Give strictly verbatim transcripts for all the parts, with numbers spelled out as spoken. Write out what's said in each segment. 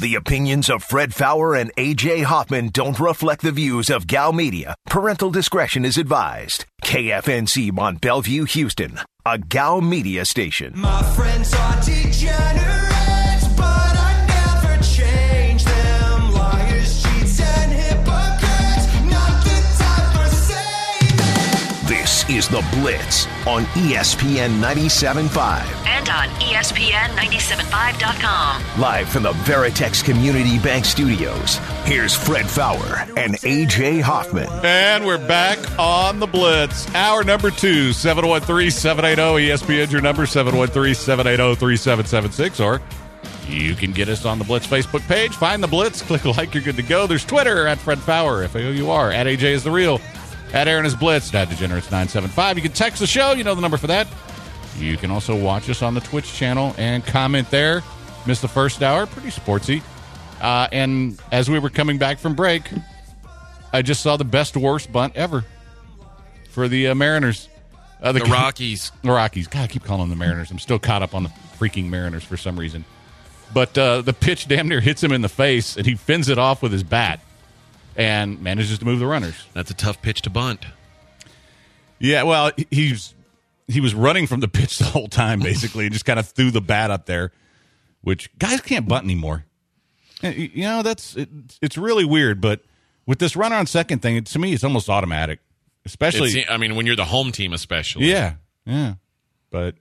The opinions of Fred Fowler and A J Hoffman don't reflect the views of Gal Media. Parental discretion is advised. K F N C Mont Bellevue, Houston, a Gal Media station. My friends are degenerates, but I never change them. Liars, cheats, and hypocrites, not the time for saving. This is The Blitz on E S P N ninety-seven point five. And on E S P N ninety-seven point five dot com. Live from the Veritex Community Bank Studios, here's Fred Fowler and A J Hoffman. And we're back on The Blitz. Hour number two, seven one three, seven eight zero, E S P N, your number, seven one three, seven eight zero, three seven seven six, or you can get us on the Blitz Facebook page. Find The Blitz, click like, you're good to go. There's Twitter, at Fred Fowler, F A O U R, at A J is the real, at Aaron is Blitz, at Degenerates nine seven five. You can text the show, you know the number for that. You can also watch us on the Twitch channel and comment there. Missed the first hour, pretty sportsy. Uh, and as we were coming back from break, I just saw the best worst bunt ever for the uh, Mariners. Uh, the, the Rockies. The Rockies. God, I keep calling them the Mariners. I'm still caught up on the freaking Mariners for some reason. But uh, the pitch damn near hits him in the face, and he fins it off with his bat and manages to move the runners. That's a tough pitch to bunt. Yeah, well, he's... He was running from the pitch the whole time, basically, and just kind of threw the bat up there, which guys can't bunt anymore. You know, that's it, it's really weird, but with this runner on second thing, it, to me, it's almost automatic. Especially, it's, I mean, when you're the home team, especially. Yeah, yeah. But,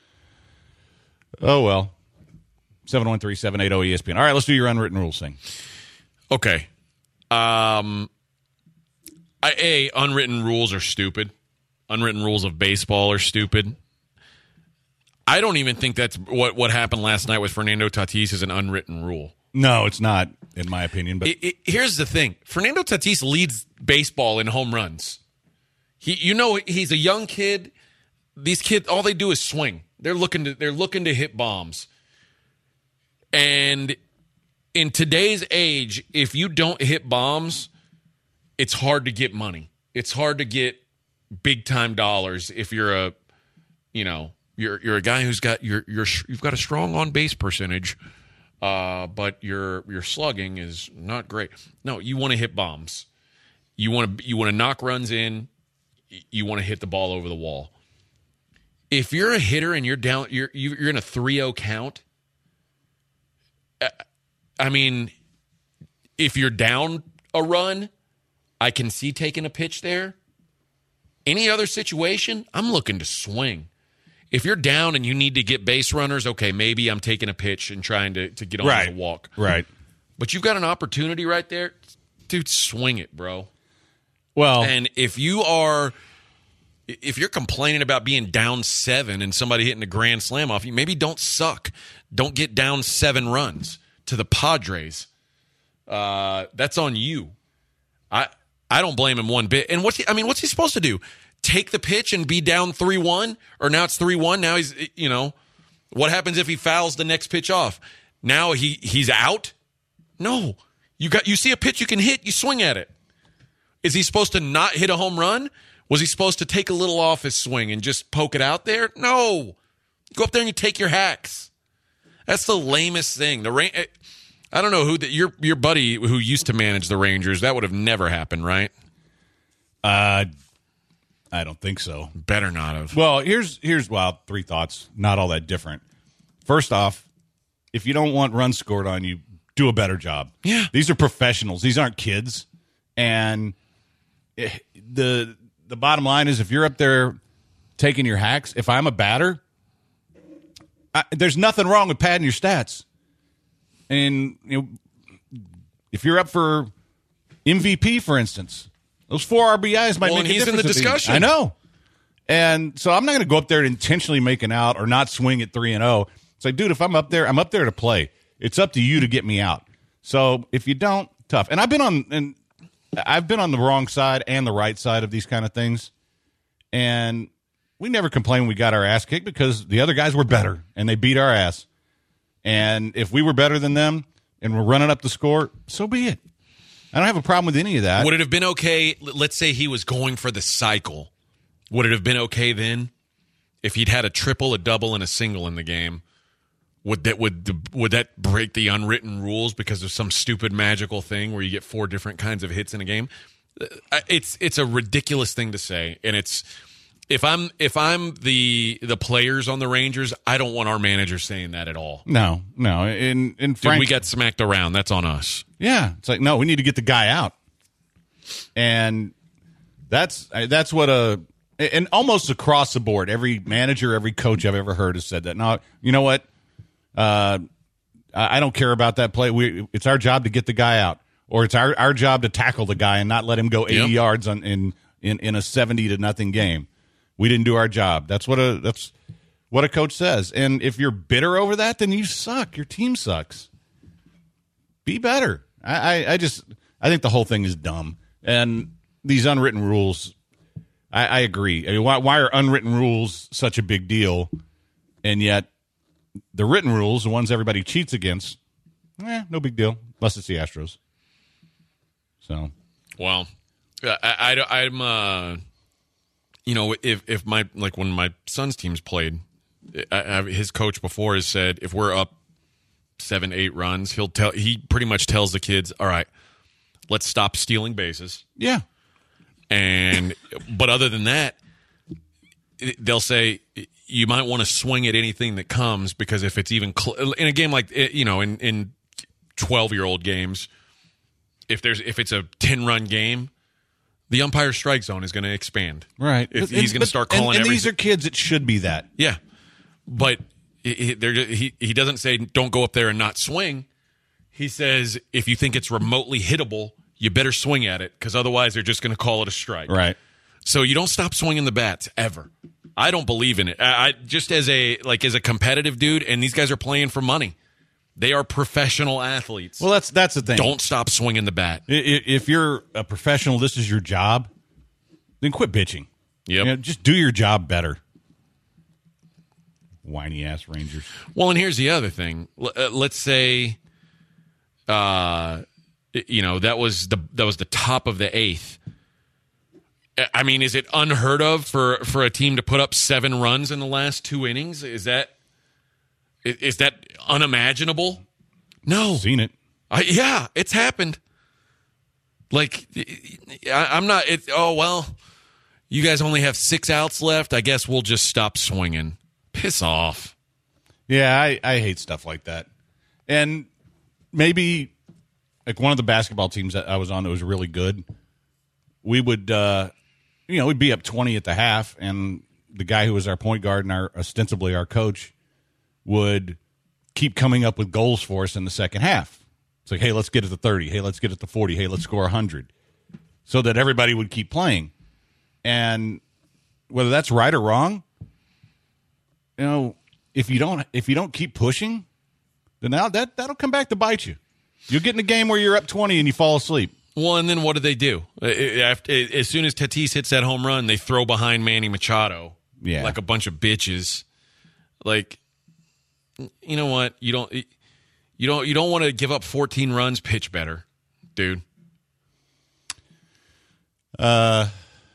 oh, well. seven one three, seven eight zero, E S P N. All right, let's do your unwritten rules thing. Okay. Um, I, A, unwritten rules are stupid. Unwritten rules of baseball are stupid. I don't even think that's what, what happened last night with Fernando Tatis is an unwritten rule. No, it's not, in my opinion. But it, it, here's the thing. Fernando Tatis leads baseball in home runs. He, you know, he's a young kid. These kids, all they do is swing. They're looking to they're looking to hit bombs. And in today's age, if you don't hit bombs, it's hard to get money. It's hard to get big time dollars if you're a, you know, you're you're a guy who's got you're you're you've got a strong on base percentage, uh, but your your slugging is not great. No, you want to hit bombs. You want to you want to knock runs in. You want to hit the ball over the wall. If you're a hitter and you're down, you're you're in a three oh count. I mean, if you're down a run, I can see taking a pitch there. Any other situation, I'm looking to swing. If you're down and you need to get base runners, okay, maybe I'm taking a pitch and trying to, to get on right. the walk. Right. But you've got an opportunity right there. Dude, swing it, bro. Well, and if you are, if you're complaining about being down seven and somebody hitting a grand slam off you, maybe don't suck. Don't get down seven runs to the Padres. Uh, that's on you. I I don't blame him one bit. And what's he, I mean, what's he supposed to do? Take the pitch and be down three one? Or now it's three one? Now he's, you know, what happens if he fouls the next pitch off? Now he he's out? No. You got you see a pitch you can hit, you swing at it. Is he supposed to not hit a home run? Was he supposed to take a little off his swing and just poke it out there? No. Go up there and you take your hacks. That's the lamest thing. The rain. I don't know who the, your your buddy who used to manage the Rangers. That would have never happened, right? Uh, I don't think so. Better not have. Well, here's here's well three thoughts. Not all that different. First off, if you don't want runs scored on you, do a better job. Yeah, these are professionals. These aren't kids. And the the bottom line is, if you're up there taking your hacks, if I'm a batter, I, there's nothing wrong with padding your stats. And you know, if you're up for M V P, for instance, those four R B Is might well, make a he's difference. in the discussion. I know. And so I'm not going to go up there and intentionally make an out or not swing at three and zero. It's like, dude, if I'm up there, I'm up there to play. It's up to you to get me out. So if you don't, tough. And I've been on and I've been on the wrong side and the right side of these kind of things, and we never complained when we got our ass kicked because the other guys were better and they beat our ass. And if we were better than them and we're running up the score, so be it. I don't have a problem with any of that. Would it have been okay? Let's say he was going for the cycle. Would it have been okay then if he'd had a triple, a double, and a single in the game? Would that would would that break the unwritten rules because of some stupid magical thing where you get four different kinds of hits in a game? It's it's a ridiculous thing to say, and it's if I'm if I'm the the players on the Rangers, I don't want our manager saying that at all. No, no. In in Dude, Frank, we got smacked around. That's on us. yeah, it's like no, we need to get the guy out, and that's that's what a and almost across the board, every manager, every coach I've ever heard has said that. Now, you know what? Uh, I I don't care about that play. We it's our job to get the guy out, or it's our, our job to tackle the guy and not let him go eighty Yep. yards on, in, in in a seventy to nothing game. We didn't do our job. That's what a that's what a coach says. And if you're bitter over that, then you suck. Your team sucks. Be better. I, I, I just I think the whole thing is dumb. And these unwritten rules, I, I agree. I mean, why, why are unwritten rules such a big deal? And yet the written rules, the ones everybody cheats against, eh, no big deal, unless it's the Astros. So, Well, I, I, I'm, uh, you know, if if my like when my son's teams played, I, I, his coach before has said if we're up seven, eight runs, he'll tell he pretty much tells the kids, all right, let's stop stealing bases. yeah. And but other than that, they'll say you might want to swing at anything that comes because if it's even cl- in a game like you know in in twelve-year-old games, if there's if it's a ten-run game, the umpire strike zone is going to expand. Right. If But- he's going to but- start and- calling and, everything. these are kids. It should be that. Yeah, but he, he- they're, he he doesn't say don't go up there and not swing. He says if you think it's remotely hittable, you better swing at it because otherwise they're just going to call it a strike. Right. So you don't stop swinging the bats ever. I don't believe in it. I, I just as a like as a competitive dude, and these guys are playing for money. They are professional athletes. Well, that's that's the thing. Don't stop swinging the bat. I- i- If you're a professional, this is your job, then quit bitching. Yep. You know, just do your job better. Whiny ass Rangers. Well, and here's the other thing. L- uh, let's say, uh, you know, that was the that was the top of the eighth. I mean, is it unheard of for, for a team to put up seven runs in the last two innings? Is that is, is that unimaginable? No. Seen it. I, yeah, it's happened. Like, I, I'm not. It, oh well, you guys only have six outs left. I guess we'll just stop swinging. Piss off. Yeah, I, I hate stuff like that. And maybe like one of the basketball teams that I was on that was really good, we would, uh, you know, we'd be up twenty at the half, and the guy who was our point guard and our ostensibly our coach would keep coming up with goals for us in the second half. It's like, hey, let's get it to thirty. Hey, let's get it to forty. Hey, let's score one hundred. So that everybody would keep playing. And whether that's right or wrong, you know, if you don't if you don't keep pushing, then now that that'll come back to bite you. You'll get in a game where you're up twenty and you fall asleep. Well, and then what do they do? Uh, After, as soon as Tatis hits that home run, they throw behind Manny Machado, Yeah. like a bunch of bitches. Like, you know what? You don't you don't you don't want to give up fourteen runs. Pitch better, dude. Uh,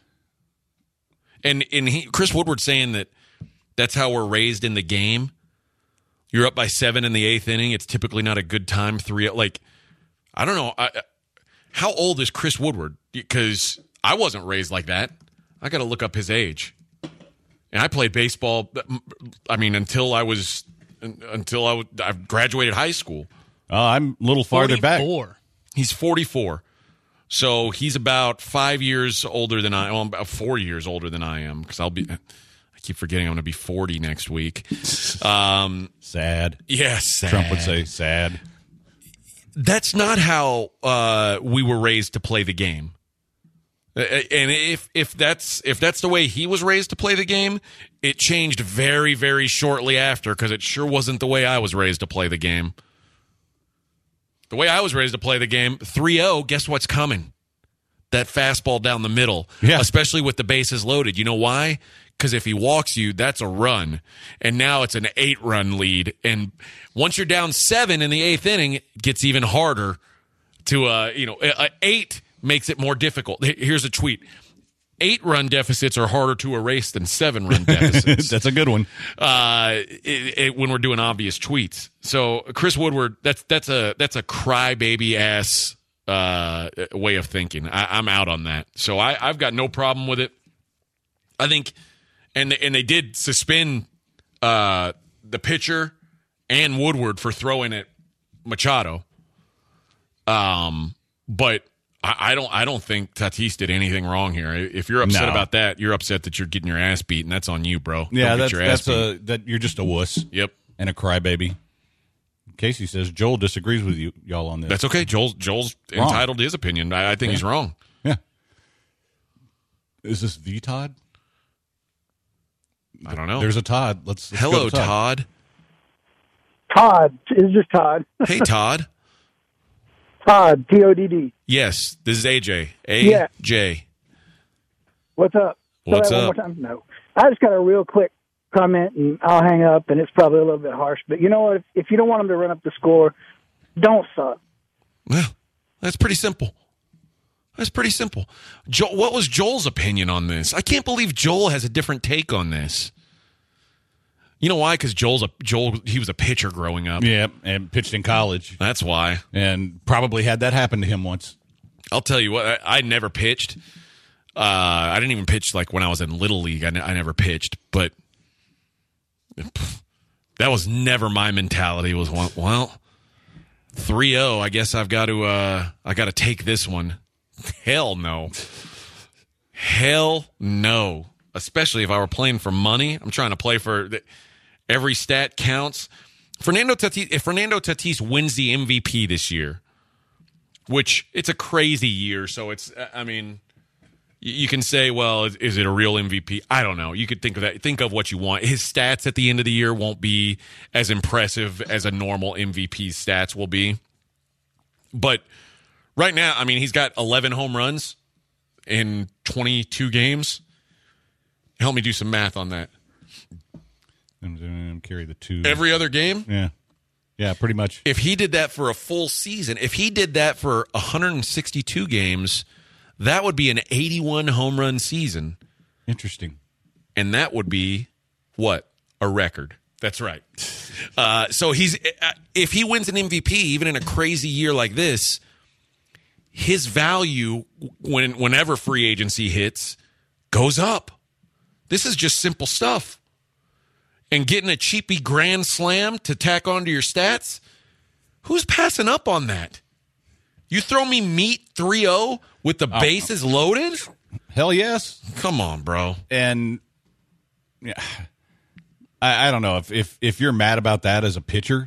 And and he, Chris Woodward saying that that's how we're raised in the game. You're up by seven in the eighth inning. It's typically not a good time. Three like I don't know. I, how old is Chris Woodward? Because I wasn't raised like that. I got to look up his age. And I played baseball. I mean, until I was until I, I graduated high school. oh, I'm a little farther back. forty-four. He's forty-four. So he's about five years older than I am. Well, about four years older than I am because I'll be. I keep forgetting I'm going to be forty next week. Um, Sad. yes, Trump would say sad. that's not how uh, we were raised to play the game. Uh, And if if that's if that's the way he was raised to play the game, it changed very very shortly after because it sure wasn't the way I was raised to play the game. The way I was raised to play the game, three oh, guess what's coming? That fastball down the middle, Yeah. especially with the bases loaded. You know why? Because if he walks you, that's a run. And now it's an eight-run lead. And once you're down seven in the eighth inning, it gets even harder to, uh, you know, uh, eight makes it more difficult. Here's a tweet. eight-run deficits are harder to erase than seven-run deficits. That's a good one. uh, it, it, when we're doing obvious tweets. So Chris Woodward, that's that's a that's a crybaby ass uh, way of thinking. I, I'm out on that. So I, I've got no problem with it. I think, and and they did suspend uh, the pitcher and Woodward for throwing at Machado. Um, but I, I don't I don't think Tatis did anything wrong here. If you're upset No. about that, you're upset that you're getting your ass beat, and that's on you, bro. Yeah, Don't get that's your ass that's a that you're just a wuss. Yep. And a crybaby. Casey says Joel disagrees with you y'all on this. That's okay. Joel's Joel's Wrong. entitled to his opinion. I, I think Yeah. he's wrong. Yeah. Is this the Todd? I don't know. There's a Todd. Let's, let's Hello, go to Todd. Todd. Todd. It's just Todd. Hey, Todd. Todd. T O D D. Yes, this is A J. A Yeah. J. What's up? What's Say that up? One more time. No. I just got a real quick comment, and I'll hang up, and it's probably a little bit harsh. But you know what? If, if you don't want them to run up the score, don't suck. Well, that's pretty simple. That's pretty simple. Joel, what was Joel's opinion on this? I can't believe Joel has a different take on this. You know why? Because Joel's a Joel. He was a pitcher growing up. Yeah, and pitched in college. That's why. And probably had that happen to him once. I'll tell you what. I, I never pitched. Uh, I didn't even pitch like when I was in Little League. I, ne- I never pitched, but pff, that was never my mentality. It was one, well, three oh. I guess I've got to. Uh, I got to take this one. Hell no. Hell no. Especially if I were playing for money. I'm trying to play for the, every stat counts. Fernando Tatis, if Fernando Tatis wins the M V P this year, which it's a crazy year, so it's, I mean, you can say, well, is, is it a real M V P? I don't know. You could think of that. Think of what you want. His stats at the end of the year won't be as impressive as a normal M V P stats will be. But right now, I mean, he's got eleven home runs in twenty-two games. Help me do some math on that. And, and carry the two. Every other game? Yeah. Yeah, pretty much. If he did that for a full season, if he did that for one hundred sixty-two games, that would be an eighty-one home run season. Interesting. And that would be, what? A record. That's right. Uh, so he's if he wins an M V P, even in a crazy year like this, his value when whenever free agency hits goes up. This is just simple stuff. And getting a cheapy grand slam to tack onto your stats, who's passing up on that? You throw me meat three oh with the bases loaded? Hell yes. Come on, bro. And yeah, I, I don't know if, if if you're mad about that as a pitcher.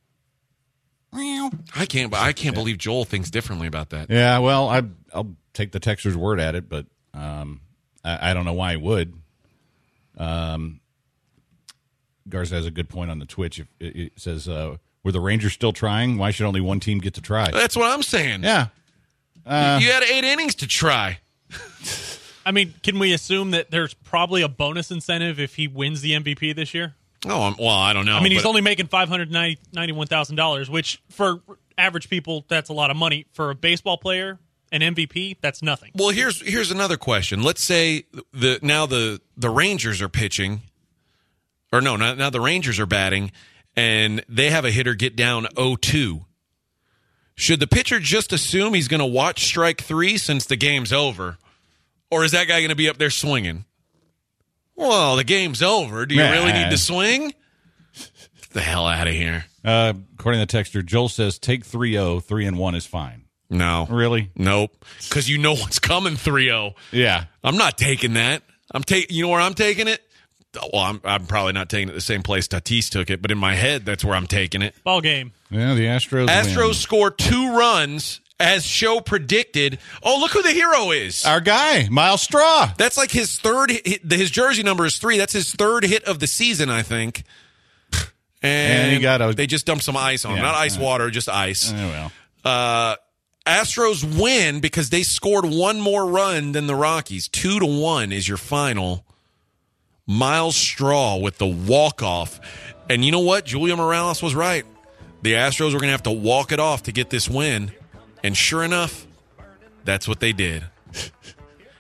I can't. I can't believe Joel thinks differently about that. Yeah, well, I I'll take the texter's word at it, but um, I, I don't know why he would. Um, Garza has a good point on the Twitch. It, it says, uh, "Were the Rangers still trying? Why should only one team get to try?" That's what I'm saying. Yeah, uh, You had eight innings to try. I mean, can we assume that there's probably a bonus incentive if he wins the M V P this year? Oh, I'm, well, I don't know. I mean, he's but- only making five hundred ninety-one thousand dollars, which for average people, that's a lot of money. For a baseball player, an M V P, that's nothing. Well, here's here's another question. Let's say the now the the Rangers are pitching, or no, now, now the Rangers are batting, and they have a hitter get down oh two. Should the pitcher just assume he's going to watch strike three since the game's over, or is that guy going to be up there swinging? Well, the game's over. Do you Nah. really need to swing? Get the hell out of here. uh, according to the texter, Joel says take three oh, three and one is fine. No. Really? Nope. Because you know what's coming three oh. Yeah. I'm not taking that. I'm taking. You know where I'm taking it? Well, I'm, I'm probably not taking it the same place Tatis took it, but in my head, that's where I'm taking it. Ball game. Yeah, the Astros. Astros win. score two runs, as show predicted. Oh, look who the hero is. Our guy, Miles Straw. That's like his third hit. His jersey number is three. That's his third hit of the season, I think. And, And he got a- they just dumped some ice on him. Yeah, Not ice yeah. water, just ice. Oh, well. Uh, Astros win because they scored one more run than the Rockies. Two to one is your final. Miles Straw with the walk-off. And you know what? Julio Morales was right. The Astros were going to have to walk it off to get this win. And sure enough, that's what they did.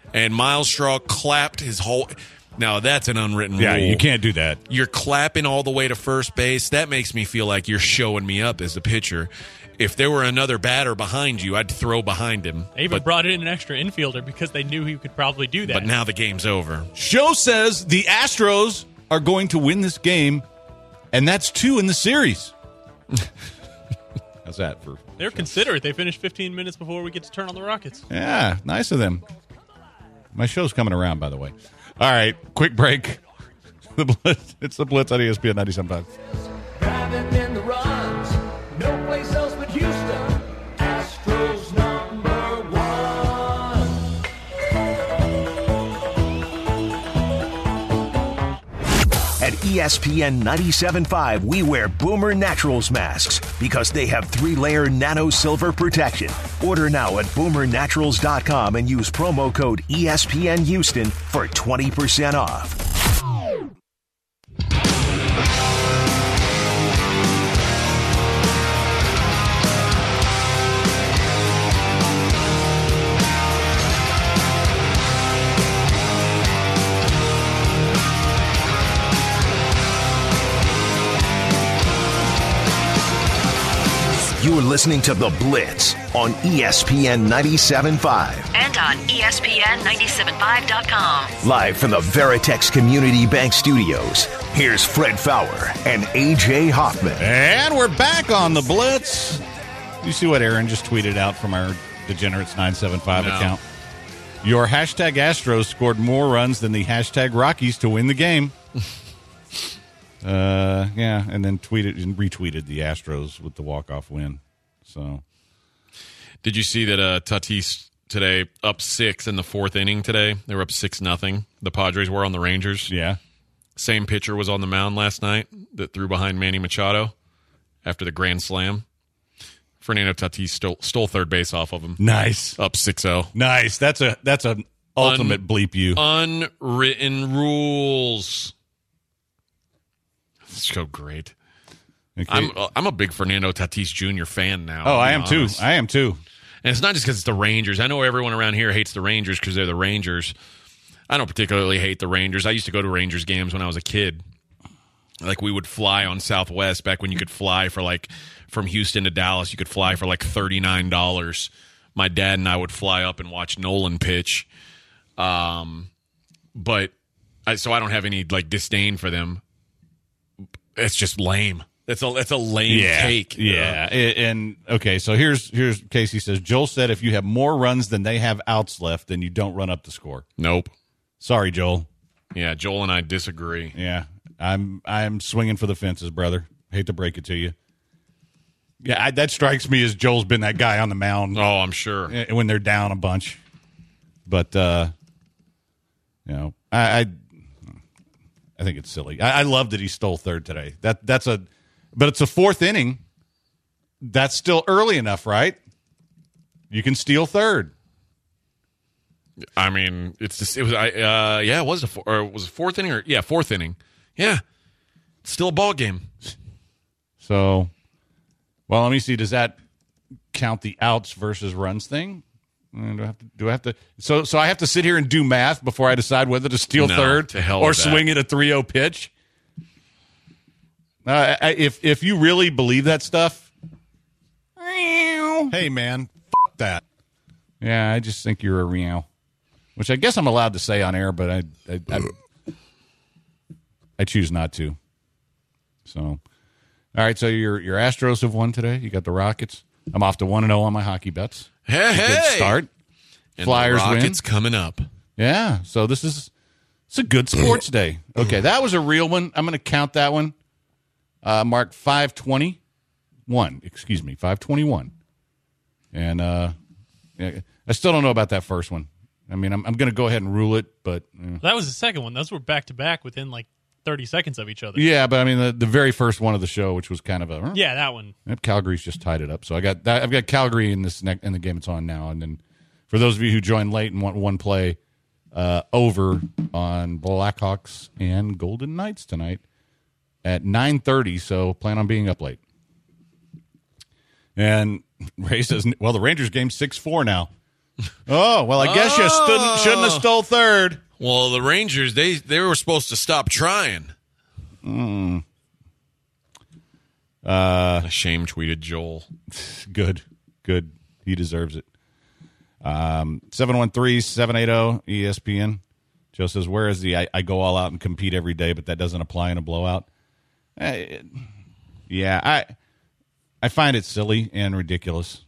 And Miles Straw clapped his whole. Now that's an unwritten Yeah, rule. you can't do that. You're clapping all the way to first base. That makes me feel like you're showing me up as a pitcher. If there were another batter behind you, I'd throw behind him. They even but, brought in an extra infielder because they knew he could probably do that. but now the game's over. Show says the Astros are going to win this game, and that's two in the series. How's that for? They're considerate. They finished fifteen minutes before we get to turn on the Rockets. Yeah, nice of them. My show's coming around, by the way. All right, quick break. The Blitz. It's the Blitz on E S P N ninety-seven point five. Driving in the runs, no place else but Houston. Astros number one. At E S P N ninety-seven point five, we wear Boomer Naturals masks because they have three-layer nano silver protection. Order now at boomer naturals dot com and use promo code E S P N Houston for twenty percent off. You're listening to The Blitz on E S P N ninety-seven point five. And on E S P N ninety-seven point five dot com. Live from the Veritex Community Bank Studios, here's Fred Fowler and A J Hoffman. And we're back on the Blitz. You see what Aaron just tweeted out from our Degenerates nine seven five No. account? Your hashtag Astros scored more runs than the hashtag Rockies to win the game. uh, yeah, and then tweeted and retweeted the Astros with the walk-off win. So, Did you see that uh, Tatis today up six in the fourth inning today? They were up six nothing. The Padres were on the Rangers. yeah. Same pitcher was on the mound last night that threw behind Manny Machado after the grand slam. Fernando Tatis stole, stole third base off of him. Nice. Up six oh. Nice. That's a that's an ultimate Un- bleep you. Unwritten rules. So great. Okay. I'm uh, I'm a big Fernando Tatis Junior fan now. oh, I'll be I am too. honest. I am too. And it's not just because it's the Rangers. I know everyone around here hates the Rangers because they're the Rangers. I don't particularly hate the Rangers. I used to go to Rangers games when I was a kid. Like, we would fly on Southwest back when you could fly for, like, from Houston to Dallas. You could fly for, like, thirty-nine dollars. My dad and I would fly up and watch Nolan pitch. Um, but, I, so I don't have any, like, disdain for them. It's just lame. It's a, it's a lame Yeah. take. Yeah. A- And, okay, so here's here's Casey says, Joel said if you have more runs than they have outs left, then you don't run up the score. Nope. Sorry, Joel. Yeah, Joel and I disagree. Yeah, I'm I'm swinging for the fences, brother. Hate to break it to you. Yeah, I, that strikes me as Joel's been that guy on the mound Oh, I'm sure. eh, when they're down a bunch. But uh, you know, I I, I think it's silly. I, I love that he stole third today. That that's a, but it's a fourth inning. That's still early enough, right? You can steal third. I mean, it's just, it was I uh yeah, it was a four, or was it fourth inning or yeah, fourth inning. Yeah. It's still a ball game. So, well, let me see. Does that count the outs versus runs thing? Uh, Do I have to? Do I have to? So, so I have to sit here and do math before I decide whether to steal No, third to hell or with that. swing at a three oh pitch. Uh, I, if if you really believe that stuff, hey man, f- that. Yeah, I just think you're a meow, which I guess I'm allowed to say on air, but I I, I, I choose not to. So, all right. So your your Astros have won today. You got the Rockets. I'm off to one and zero on my hockey bets. Hey, Good hey. start. And Flyers the win. Rockets coming up. Yeah. So this is it's a good sports day. Okay, that was a real one. I'm going to count that one. Uh, mark five twenty one. Excuse me, five twenty one. And uh, yeah, I still don't know about that first one. I mean, I'm I'm going to go ahead and rule it, but eh. That was the second one. Those were back to back within like thirty seconds of each other. yeah. But I mean, the, the very first one of the show, which was kind of a Yeah, that one. Yep, Calgary's just tied it up. So I got that, I've got Calgary in this ne- in the game it's on now, and then for those of you who joined late and want one play, uh, over on Blackhawks and Golden Knights tonight at nine thirty. So plan on being up late. And Ray says, well, the Rangers game six four now. Oh, well, I guess you stood, shouldn't have stole third. Well, the Rangers, they, they were supposed to stop trying. Mm. Uh, A shame tweeted Joel. Good. Good. He deserves it. Um, seven one three, seven eight zero, E S P N. Joe says, where is the I, I go all out and compete every day, but that doesn't apply in a blowout? Uh, it, yeah, I I find it silly and ridiculous.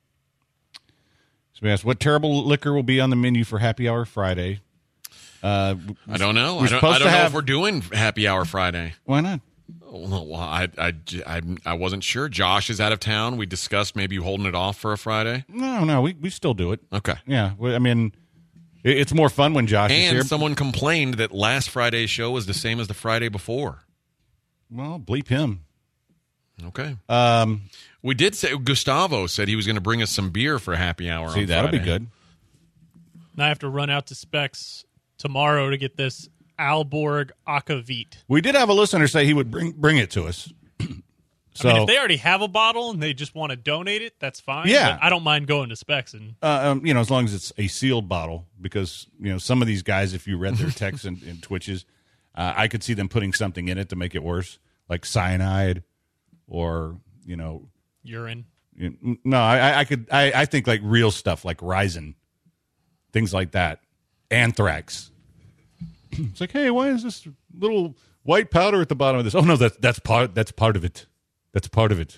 So we asked, what terrible liquor will be on the menu for Happy Hour Friday? Uh, I don't know. we're I don't, supposed I to don't know have- if we're doing Happy Hour Friday. Why not? Well, I, I, I, I wasn't sure. Josh is out of town. We discussed maybe holding it off for a Friday. No, no, we, we still do it. Okay. Yeah, well, I mean, it, it's more fun when Josh is And here. someone complained that last Friday's show was the same as the Friday before. Well, bleep him. Okay. Um, We did say, Gustavo said he was going to bring us some beer for Happy Hour see, on that'll be Friday. good. And I have to run out to Specs tomorrow to get this Alborg Aquavit. We did have a listener say he would bring bring it to us. So, I mean, if they already have a bottle and they just want to donate it, that's fine. Yeah. But I don't mind going to Specs and uh, um, you know, as long as it's a sealed bottle, because you know some of these guys, if you read their texts and, and twitches, uh, I could see them putting something in it to make it worse, like cyanide, or you know, urine. you know, no, I, I could, I, I think like real stuff, like Ryzen, things like that, anthrax. It's like, hey, why is this little white powder at the bottom of this? Oh no, that's that's part that's part of it. That's part of it.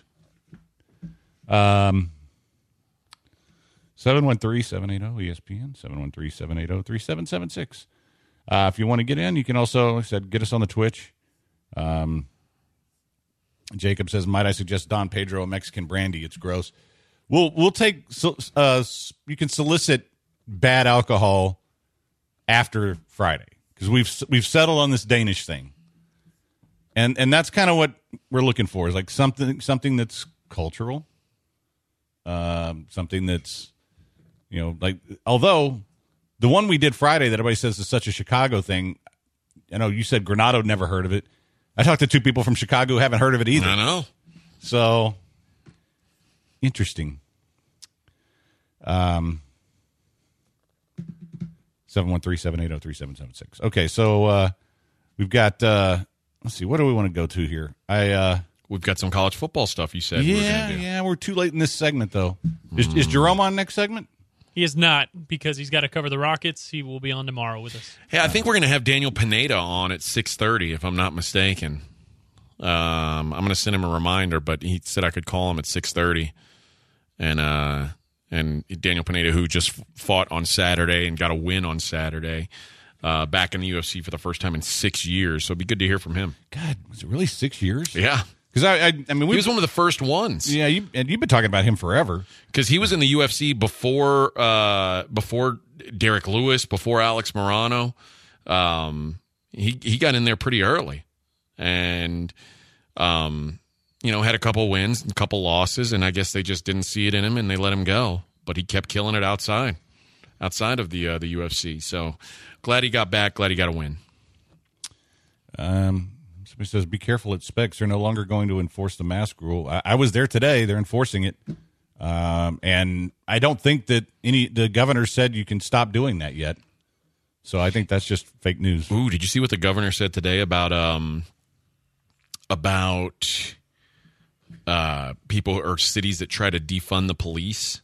Um, seven one three, seven eight zero E S P N, seven one three, seven eight zero, three seven seven six. Uh, if you want to get in, you can also, like I said, get us on the Twitch. Um, Jacob says, might I suggest Don Pedro a Mexican brandy? It's gross. We'll we'll take, so- uh, you can solicit bad alcohol after Friday, because we've we've settled on this Danish thing. And and that's kind of what we're looking for, is like something something that's cultural, um, something that's, you know, like, although the one we did Friday that everybody says is such a Chicago thing, I know you said Granado never heard of it. I talked to two people from Chicago who haven't heard of it either. I know. So, interesting. Um, seven one three, seven eight zero, three seven seven six. Okay, so uh, we've got... Uh, Let's see. What do we want to go to here? I uh, We've got some college football stuff you said we were yeah, going to do. yeah. We're too late in this segment, though. Is, is Jerome on next segment? He is not, because he's got to cover the Rockets. He will be on tomorrow with us. Hey, I think we're going to have Daniel Pineda on at six thirty, if I'm not mistaken. Um, I'm going to send him a reminder, but he said I could call him at six thirty. And uh, and Daniel Pineda, who just fought on Saturday and got a win on Saturday, uh, back in the U F C for the first time in six years. So it'd be good to hear from him. God, was it really six years? Yeah. Because I, I, I mean, He we was one of the first ones. Yeah, you and you've been talking about him forever. Because he was in the U F C before uh, before Derek Lewis, before Alex Morano. Um, he he got in there pretty early, and um, you know, had a couple wins and a couple losses, and I guess they just didn't see it in him and they let him go. But he kept killing it outside, outside of the uh, the U F C. So glad he got back. Glad he got a win. Um, somebody says, "Be careful at Specs. They're no longer going to enforce the mask rule." I, I was there today. They're enforcing it, um, and I don't think that any the governor said you can stop doing that yet. So I think that's just fake news. Ooh, did you see what the governor said today about um about uh people or cities that try to defund the police?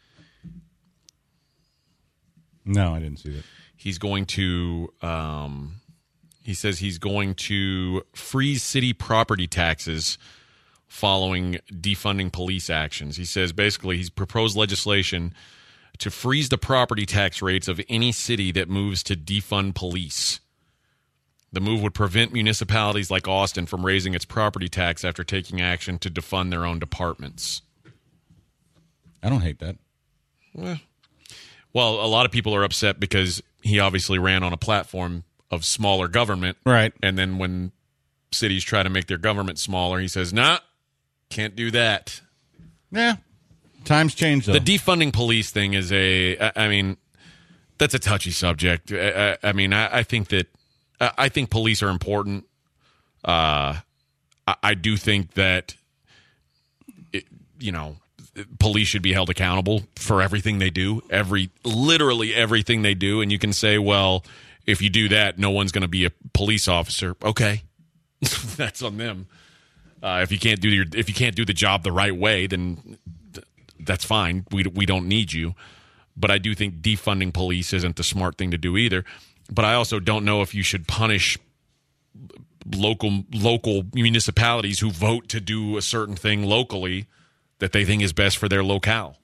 No, I didn't see that. He's going to um he says he's going to freeze city property taxes following defunding police actions. He says basically he's proposed legislation to freeze the property tax rates of any city that moves to defund police. The move would prevent municipalities like Austin from raising its property tax after taking action to defund their own departments. I don't hate that. Eh. Well, a lot of people are upset because he obviously ran on a platform of smaller government. Right. And then when cities try to make their government smaller, he says, nah, can't do that. Yeah. Times change, though. The defunding police thing is a, I I mean, that's a touchy subject. I, I, I mean, I, I think that, I think police are important. Uh, I, I do think that, it, you know, police should be held accountable for everything they do, every literally everything they do. And you can say, well, if you do that, no one's going to be a police officer. Okay, that's on them. Uh, if you can't do your if you can't do the job the right way, then th- that's fine. We we don't need you. But I do think defunding police isn't the smart thing to do either. But I also don't know if you should punish local local municipalities who vote to do a certain thing locally that they think is best for their locale.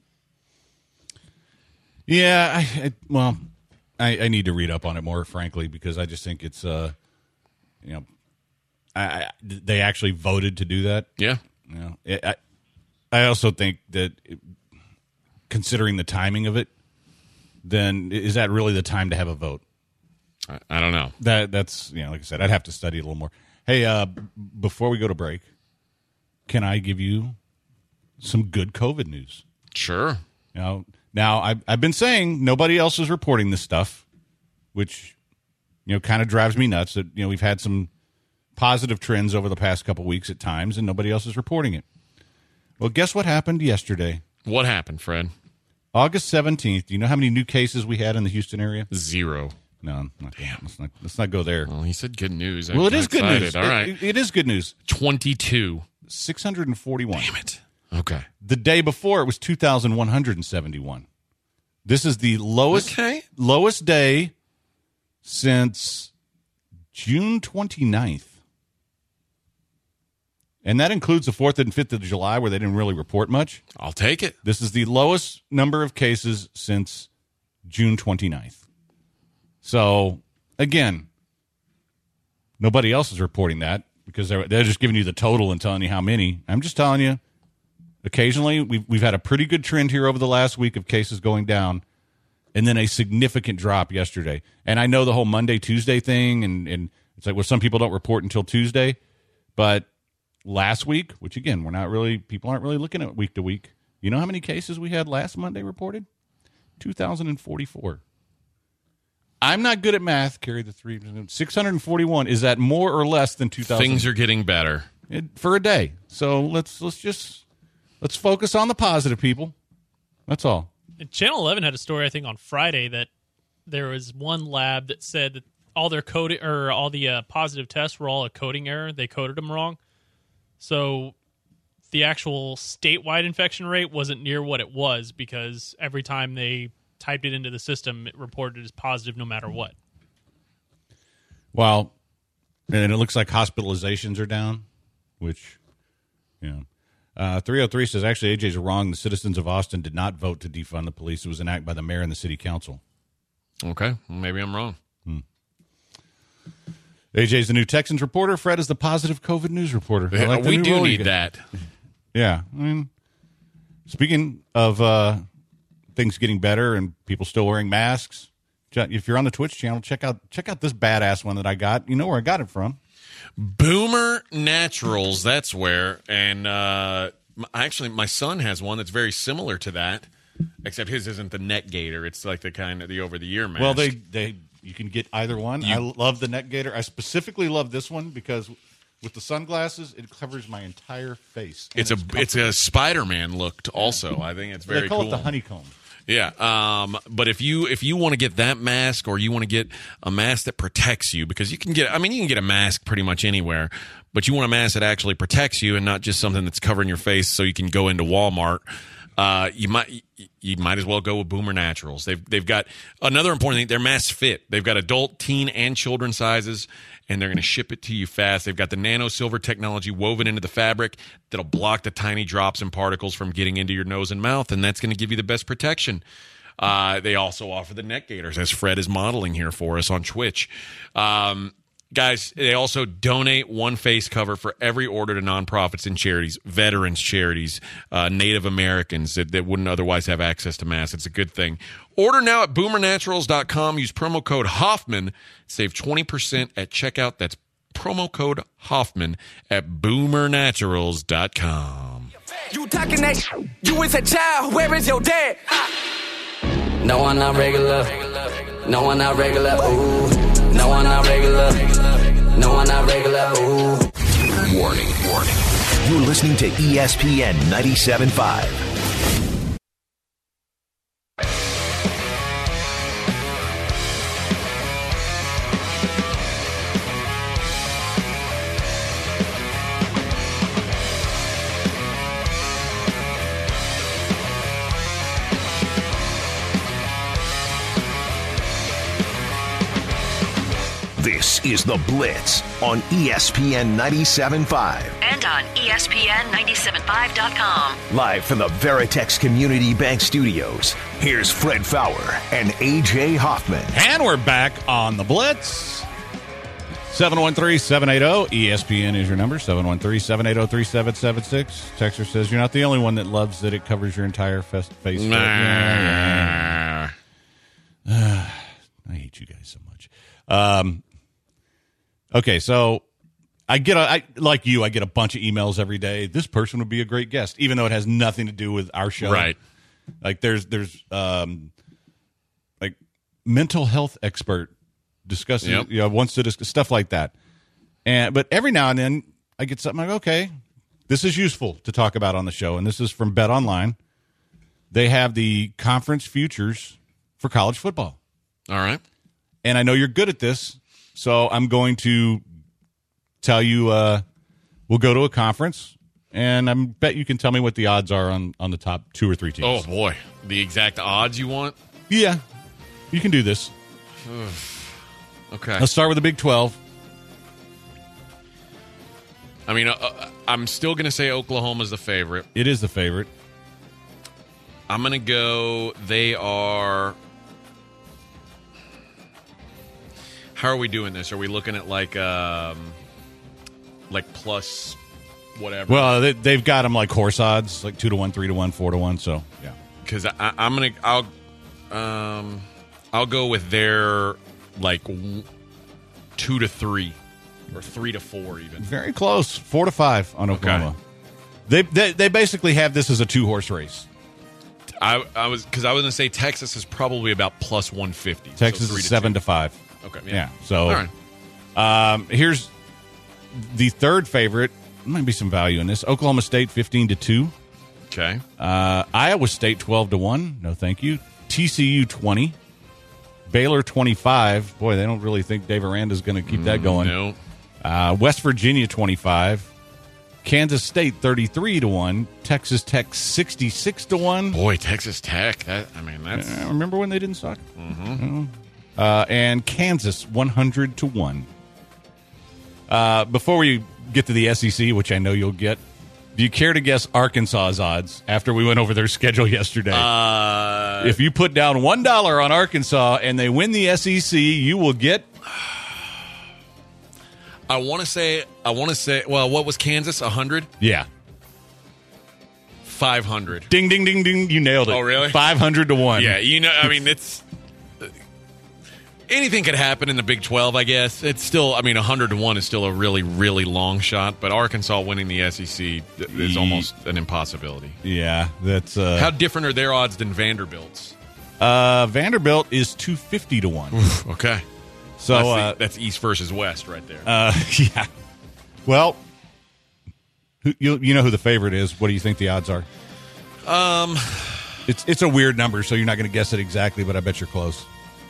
Yeah, I, I, well, I, I need to read up on it more, frankly, because I just think it's, uh, you know, I, I, they actually voted to do that. Yeah. You know, it, I, I also think that it, considering the timing of it, then is that really the time to have a vote? I, I don't know. That that's you know, like I said, I'd have to study it a little more. Hey, uh, b- before we go to break, can I give you some good COVID news? Sure. You know, now I've I've been saying nobody else is reporting this stuff, which you know kind of drives me nuts. That you know we've had some positive trends over the past couple weeks at times, and nobody else is reporting it. Well, guess what happened yesterday? What happened, Fred? August seventeenth. Do you know how many new cases we had in the Houston area? Zero. No, not, let's not let's not go there. Well, he said good news. Well, it is good excited. news. All right. It, it is good news. twenty-two. six hundred forty-one. Damn it. Okay. The day before, it was two thousand one hundred seventy-one. This is the lowest Okay. lowest day since June twenty-ninth. And that includes the fourth and fifth of July, where they didn't really report much. I'll take it. This is the lowest number of cases since June twenty-ninth. So, again, nobody else is reporting that because they're, they're just giving you the total and telling you how many. I'm just telling you, occasionally we've, we've had a pretty good trend here over the last week of cases going down, and then a significant drop yesterday. And I know the whole Monday, Tuesday thing, and, and it's like, well, some people don't report until Tuesday, but last week, which again, we're not really, people aren't really looking at week to week. You know how many cases we had last Monday reported? two thousand forty-four. I'm not good at math. Carry the three. six hundred forty-one. Is that more or less than two thousand? Things are getting better. It, for a day. So let's let's just let's focus on the positive, people. That's all. And Channel eleven had a story, I think, on Friday that there was one lab that said that all their coding or all the uh, positive tests were all a coding error. They coded them wrong. So the actual statewide infection rate wasn't near what it was because every time they typed it into the system, it reported as positive no matter what. Well, and it looks like hospitalizations are down, which, you know. Uh, three oh three says, actually, A J's wrong. The citizens of Austin did not vote to defund the police. It was an act by the mayor and the city council. Okay. Well, maybe I'm wrong. Hmm. A J's the new Texans reporter. Fred is the positive COVID news reporter. I like the we new do role you need got. that. Yeah. I mean, speaking of uh, things getting better and people still wearing masks, if you're on the Twitch channel, check out check out this badass one that I got. You know where I got it from. Boomer Naturals, that's where. And uh, actually, my son has one that's very similar to that, except his isn't the neck gaiter. It's like the kind of the over-the-ear mask. Well, they, they you can get either one. You- I love the neck gaiter. I specifically love this one because with the sunglasses, it covers my entire face. And It's a comfortable. it's a Spider-Man looked also. I think it's very They call cool. it the honeycomb. Yeah, um, but if you if you want to get that mask, or you want to get a mask that protects you, because you can get, I mean, you can get a mask pretty much anywhere, but you want a mask that actually protects you and not just something that's covering your face so you can go into Walmart. Uh, you might you might as well go with Boomer Naturals. They've they've got another important thing. Their masks fit. They've got adult, teen, and children sizes, and they're going to ship it to you fast. They've got the nano silver technology woven into the fabric that'll block the tiny drops and particles from getting into your nose and mouth, and that's going to give you the best protection. Uh, they also offer the neck gaiters, as Fred is modeling here for us on Twitch. Um, Guys, they also donate one face cover for every order to nonprofits and charities, veterans charities, uh, Native Americans that, that wouldn't otherwise have access to masks. It's a good thing. Order now at boomer naturals dot com. Use promo code Hoffman. Save twenty percent at checkout. That's promo code Hoffman at boomer naturals dot com. You talking that sh- you is a child, where is your dad? No, I'm not regular. No, I'm not regular. Ooh. No, I'm not regular. No, I'm not regular. Ooh. Warning, warning. You're listening to E S P N ninety-seven point five. This is The Blitz on E S P N ninety-seven point five. And on E S P N ninety-seven point five dot com. Live from the Veritex Community Bank Studios, here's Fred Fowler and A J Hoffman. And we're back on The Blitz. seven one three, seven eight zero, E S P N is your number, seven one three, seven eight zero, three seven seven six. Texter says, you're not the only one that loves that it covers your entire fest- face. Nah. Yeah, yeah. Uh, I hate you guys so much. Um, okay, so I get a, I, like you, I get a bunch of emails every day. This person would be a great guest, even though it has nothing to do with our show. Right. Like there's, there's, um, like mental health expert discussing, Yep. you know, wants to discuss stuff like that. And, but every now and then I get something like, okay, this is useful to talk about on the show. And this is from Bet Online. They have the conference futures for college football. All right. And I know you're good at this, so I'm going to tell you uh, we'll go to a conference, and I bet you can tell me what the odds are on, on the top two or three teams. Oh, boy. The exact odds you want? Yeah, you can do this. Okay. Let's start with the Big twelve. I mean, uh, I'm still going to say Oklahoma's the favorite. It is the favorite. I'm going to go, they are... How are we doing this? Are we looking at like um, like plus whatever? Well, they, they've got them like horse odds, like two to one, three to one, four to one. So yeah, because I'm gonna I'll um I'll go with their like w- two to three or three to four even. very close, four to five on Oklahoma. Okay. They, they they basically have this as a two horse race. I I was because I was gonna say Texas is probably about plus one fifty. Texas so is seven to five. Okay, Yeah. yeah. So, All right. um, here's the third favorite. There might be some value in this. Oklahoma State fifteen to two. Okay. Uh, Iowa State twelve to one. No, thank you. T C U twenty. Baylor twenty-five. Boy, they don't really think Dave Aranda's going to keep that going. No. Uh, West Virginia twenty-five. Kansas State thirty-three to one. Texas Tech sixty-six to one. Boy, Texas Tech. That I mean, that's Uh, remember when they didn't suck? Mm-hmm. Uh, and Kansas one hundred to one. Uh, before we get to the S E C, which I know you'll get, do you care to guess Arkansas's odds after we went over their schedule yesterday? uh, if you put down one dollar on Arkansas and they win the S E C, you will get... I want to say I want to say. Well, what was Kansas? A hundred. Yeah. Five hundred. Ding, ding, ding, ding. You nailed it. Oh, really? five hundred to one. Yeah, you know, I mean, it's anything could happen in the Big twelve, I guess. It's still, I mean, one hundred to one is still a really, really long shot, but Arkansas winning the S E C is Ye- almost an impossibility. Yeah, that's... Uh, How different are their odds than Vanderbilt's? uh, Vanderbilt is two hundred fifty to one. Okay. So, that's, uh, the, that's East versus West right there. Uh, yeah. Well, who, you you know who the favorite is. What do you think the odds are? Um, It's it's a weird number, so you're not going to guess it exactly, but I bet you're close.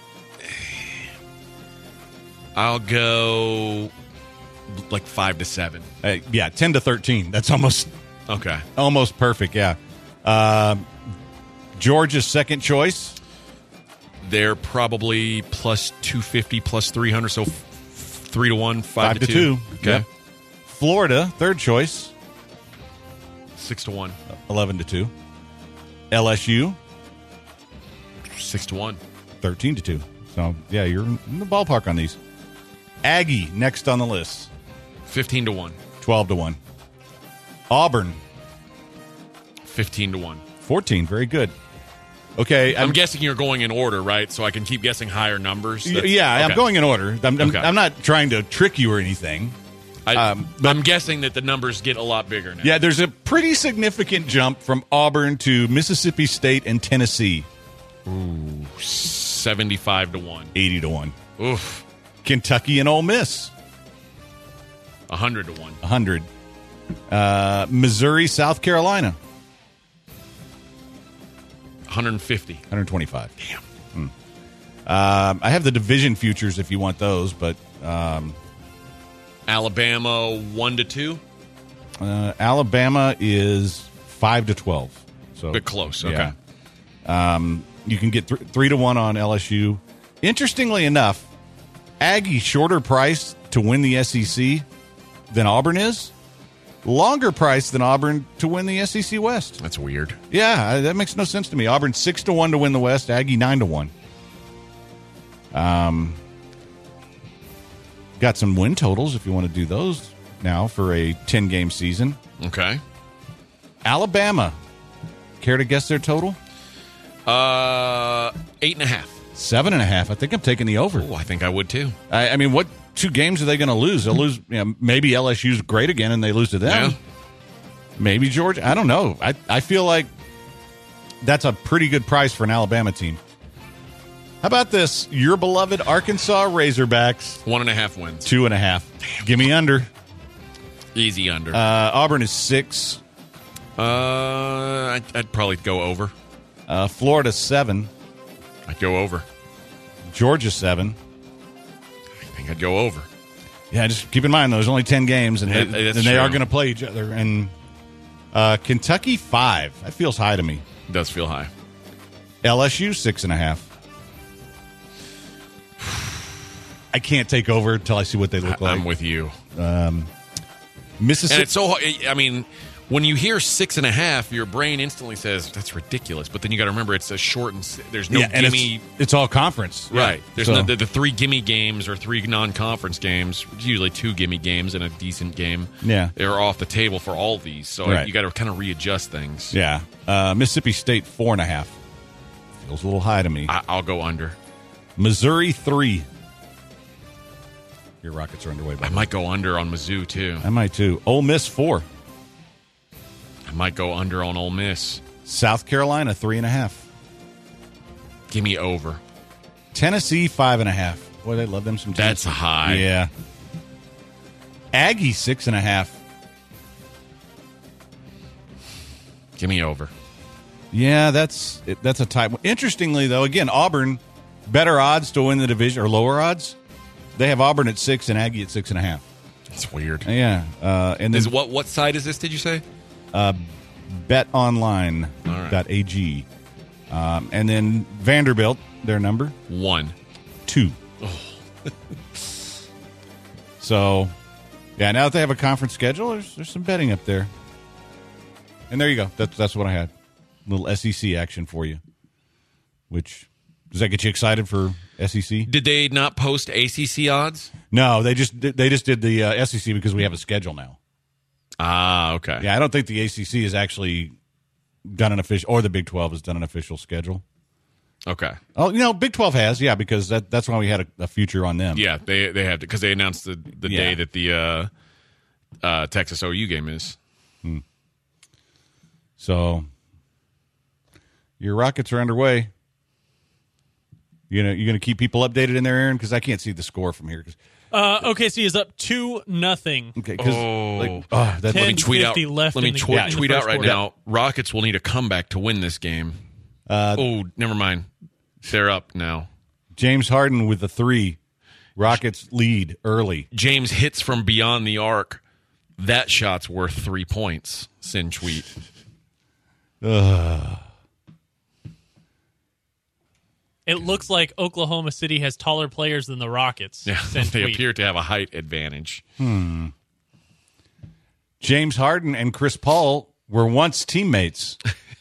I'll go like five to seven. Uh, yeah, ten to thirteen. That's almost Okay. almost perfect. Yeah. Um, Georgia's second choice. They're probably plus two fifty, plus three hundred, so f- three to one, five, Five to two. Okay. Yep. Florida, third choice, Six to one. eleven to two. L S U, Six to one. thirteen to two. So yeah, you're in the ballpark on these. Aggie next on the list, Fifteen to one. twelve to one. Auburn, Fifteen to one. fourteen. Very good. Okay, I'm, guessing you're going in order, right? So I can keep guessing higher numbers. Y- That's- yeah, I'm okay. going in order. I'm, I'm, Okay. I'm not trying to trick you or anything. I, um, I'm guessing that the numbers get a lot bigger now. Yeah, there's a pretty significant jump from Auburn to Mississippi State and Tennessee, seventy-five to one. eighty to one. Oof. Kentucky and Ole Miss, one hundred to one. one hundred. Uh, Missouri, South Carolina, one hundred fifty. one hundred twenty-five. Damn. Um, I have the division futures if you want those, but um, Alabama one to two. uh, Alabama is five to twelve. So Bit close. Okay. Yeah. Um, you can get th- three to one on L S U. Interestingly enough, Aggie shorter price to win the S E C than Auburn is. Longer price than Auburn to win the S E C West. That's weird. Yeah, that makes no sense to me. Auburn six to one to win the West. Aggie nine to one. Um, got some win totals if you want to do those now for a ten game season. Okay. Alabama. Care to guess their total? Uh, eight and a half. Seven and a half. I think I'm taking the over. Oh, I think I would too. I, I mean, what two games are they going to lose? They'll lose. You know, maybe L S U's great again, and they lose to them. Yeah. Maybe Georgia. I don't know. I I feel like that's a pretty good price for an Alabama team. How about this? Your beloved Arkansas Razorbacks. One and a half wins. Two and a half. Give me under. Easy under. Uh, Auburn is six. Uh, I'd, I'd probably go over. Uh, Florida seven. I'd go over. Georgia seven. I think I'd go over. Yeah, just keep in mind there's only ten games, and Yeah, they, that's and they are true. going to play each other. And uh, Kentucky five. That feels high to me. It does feel high. L S U six and a half. I can't take over until I see what they look I, like. I'm with you. Mississippi. And it's so. I mean, when you hear six and a half, your brain instantly says that's ridiculous. But then you got to remember it's a short and s- there's no yeah, and gimme. it's, it's all conference. Right. Yeah. There's So- no, the, the three gimme games or three non-conference games, usually two gimme games and a decent game. Yeah. They're off the table for all these. So Right. you got to kind of readjust things. Yeah. Uh, Mississippi State four and a half. Feels a little high to me. I, I'll go under. Missouri three. Your Rockets are underway. By I the way. might go under on Mizzou, too. I might too. Ole Miss four. I might go under on Ole Miss. South Carolina three and a half. Give me over. Tennessee five and a half. Boy, they love them some. That's Tennessee. high. Yeah. Aggie six and a half. Give me over. Yeah, that's it, that's a tight one. Interestingly, though, again, Auburn better odds to win the division or lower odds. They have Auburn at six and Aggie at six and a half. It's weird. Yeah, uh, and then Is what what side is this? Did you say? bet online right. dot a g. Um, and then Vanderbilt, their number One. two. So, yeah, now that they have a conference schedule, there's there's some betting up there. And there you go. That's that's what I had. A little S E C action for you. Which does that get you excited for S E C? Did they not post A C C odds? No, they just they just did the uh, S E C because we have a schedule now. Ah, okay. Yeah, I don't think the A C C has actually done an official, or the Big twelve has done an official schedule. Okay. Oh, you know, Big twelve has, yeah, because that that's why we had a, a future on them. Yeah, they they have to because they announced the the Yeah. day that the uh, uh, Texas O U game is. So your Rockets are underway. You know, you're going to keep people updated in there, Aaron, because I can't see the score from here. 'Cause- Uh, O K C is up two nothing. Okay, because Oh. like, oh, that's Ten Let me tweet out. fifty left Let me in the- tw- in the tweet first out right quarter. now. Rockets will need a comeback to win this game. Uh, oh, never mind. They're up now. James Harden with the three. Rockets lead early. James hits from beyond the arc. That shot's worth three points. Sin tweet. It looks like Oklahoma City has taller players than the Rockets. Yeah, Send they tweet. appear to have a height advantage. James Harden and Chris Paul were once teammates.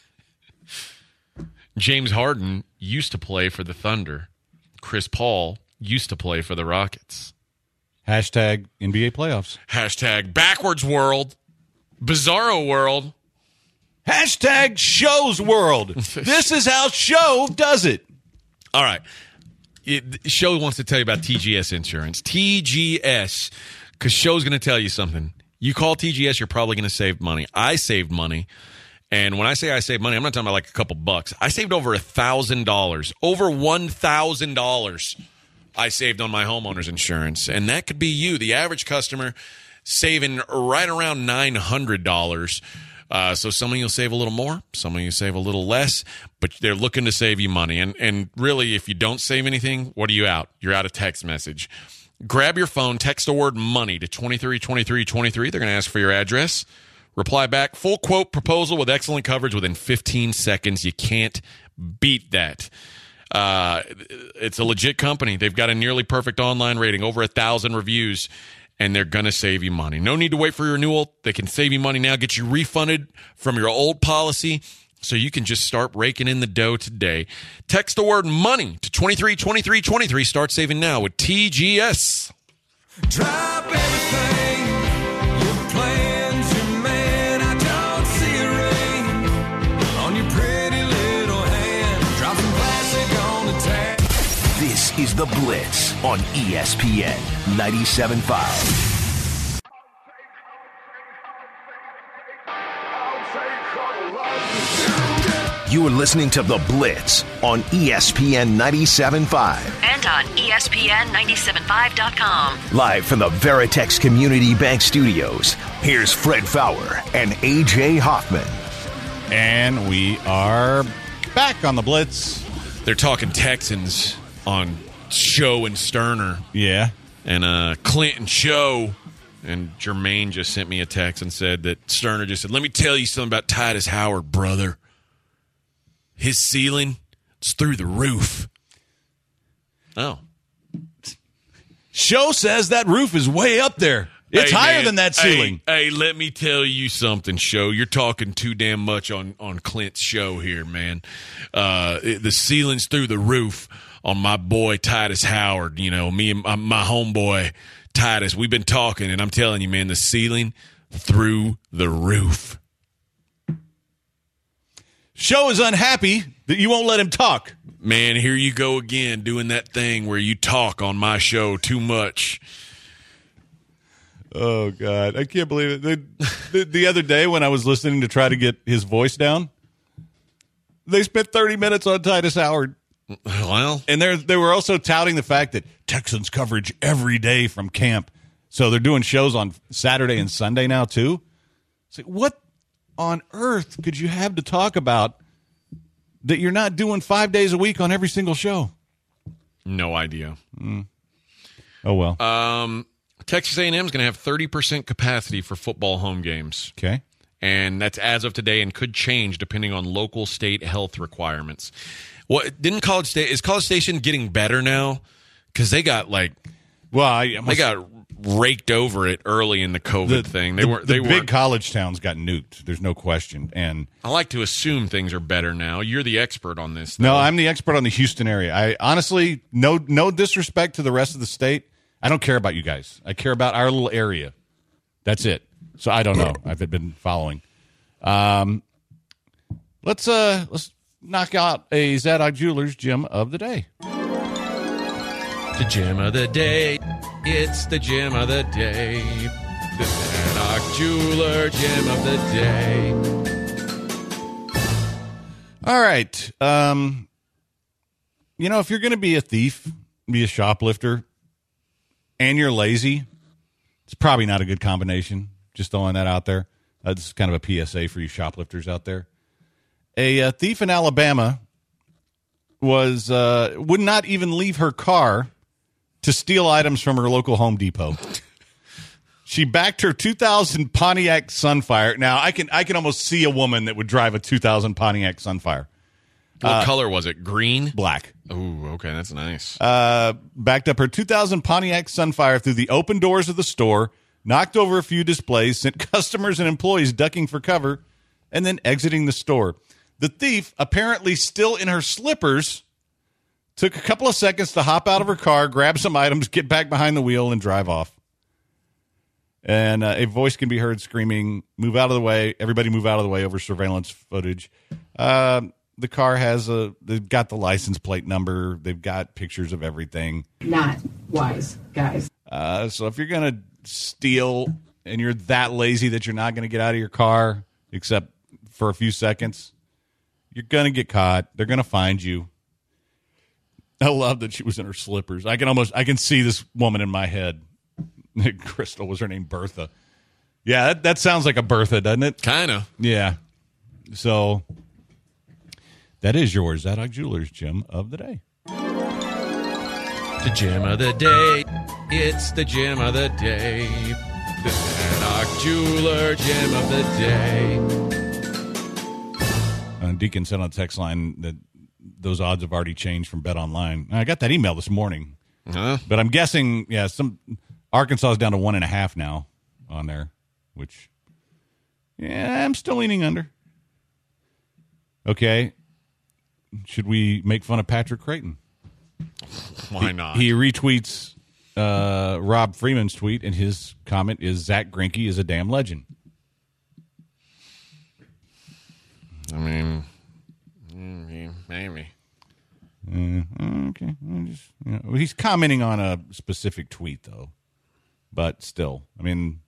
James Harden used to play for the Thunder. Chris Paul used to play for the Rockets. Hashtag N B A playoffs. Hashtag backwards world. Bizarro world. Hashtag shows world. This is how show does it. All right. It, Show wants to tell you about T G S Insurance. T G S, because Show's going to tell you something. You call T G S, you're probably going to save money. I saved money. And when I say I saved money, I'm not talking about like a couple bucks. I saved over one thousand dollars. Over one thousand dollars I saved on my homeowner's insurance. And that could be you, the average customer, saving right around nine hundred dollars. Uh, so some of you will save a little more, some of you save a little less, but they're looking to save you money. And and really, if you don't save anything, what are you out? You're out a text message. Grab your phone, text the word money to twenty-three twenty-three twenty-three. They're going to ask for your address. Reply back, full quote proposal with excellent coverage within fifteen seconds. You can't beat that. Uh, it's a legit company. They've got a nearly perfect online rating, over a thousand reviews, and they're going to save you money. No need to wait for your renewal. They can save you money now, get you refunded from your old policy, so you can just start raking in the dough today. Text the word money to twenty-three twenty-three twenty-three. Start saving now with T G S. Drop everything, your plans, your man. I don't see a ring on your pretty little hand. Drop some plastic on the tag. This is The Blitz on E S P N ninety-seven point five. You are listening to The Blitz on E S P N ninety-seven point five. And on E S P N ninety-seven point five dot com. Live from the Veritex Community Bank Studios, here's Fred Fowler and A J Hoffman. And we are back on The Blitz. They're talking Texans on Show and Sterner. Yeah. And uh, Clinton Show. And Jermaine just sent me a text and said that Sterner just said, let me tell you something about Titus Howard, brother. His ceiling is through the roof. Oh. Show says that roof is way up there. It's Hey, higher man. than that ceiling. Hey, hey, let me tell you something, Show. You're talking too damn much on, on Clint's show here, man. Uh, it- the ceiling's through the roof on my boy Titus Howard. You know, me and my, my homeboy Titus, we've been talking, and I'm telling you, man, the ceiling through the roof. Show is unhappy that you won't let him talk. Man, here you go again, doing that thing where you talk on my show too much. Oh, God. I can't believe it. The, the, the other day when I was listening to try to get his voice down, they spent thirty minutes on Titus Howard. Well, And they're, they were also touting the fact that Texans coverage every day from camp. So they're doing shows on Saturday and Sunday now, too. It's like, what on earth could you have to talk about that you're not doing five days a week on every single show? no idea. Oh, well. Um, Texas A and M is going to have thirty percent capacity for football home games. Okay. And that's as of today and could change depending on local state health requirements. What didn't College State is College Station getting better now? Because they got like Well, I, they got raked over it early in the COVID thing. They the, weren't. the They big weren't. college towns got nuked. There's no question. And I like to assume things are better now. You're the expert on this. no, though. I'm the expert on the Houston area. I honestly, no, no disrespect to the rest of the state. I don't care about you guys. I care about our little area. That's it. So I don't know. I've been following. Um, let's uh, let's knock out a Zadok Jewelers gem of the day. The gem of the day. It's the gem of the day. The Zadok Jeweler gem of the day. All right. Um, you know, if you're going to be a thief, be a shoplifter, and you're lazy, it's probably not a good combination. Just throwing that out there. Uh, this is kind of a P S A for you shoplifters out there. A, uh thief in Alabama was uh, would not even leave her car to steal items from her local Home Depot. She backed her two thousand Pontiac Sunfire. Now, I can I can almost see a woman that would drive a two thousand Pontiac Sunfire. What color was it? Green? Black. Ooh, okay, that's nice. Uh, backed up her two thousand Pontiac Sunfire through the open doors of the store, knocked over a few displays, sent customers and employees ducking for cover, and then exiting the store. The thief, apparently still in her slippers, took a couple of seconds to hop out of her car, grab some items, get back behind the wheel, and drive off. And uh, a voice can be heard screaming, "Move out of the way. Everybody move out of the way," over surveillance footage. Uh, the car has a, they've got the license plate number. They've got pictures of everything. Not wise, guys. Uh, so if you're going to steal and you're that lazy that you're not going to get out of your car, except for a few seconds, you're going to get caught. They're going to find you. I love that she was in her slippers. I can almost, I can see this woman in my head. Crystal, was her name Bertha? Yeah, that, that sounds like a Bertha, doesn't it? Kind of. Yeah. So that is yours, Zadok Jewelers gem of the day. The gem of the day. It's the gem of the day. The Zadok Jeweler gem of the day. Uh, Deacon said on the text line that those odds have already changed from Bet Online. I got that email this morning, Huh? but I'm guessing, yeah, some Arkansas is down to one and a half now on there, which, yeah, I'm still leaning under. Okay. Should we make fun of Patrick Creighton? Why He- not? He retweets uh, Rob Freeman's tweet, and his comment is Zach Greinke is a damn legend. I mean, mm, maybe. Uh, okay. I just, you know, he's commenting on a specific tweet, though. But still, I mean,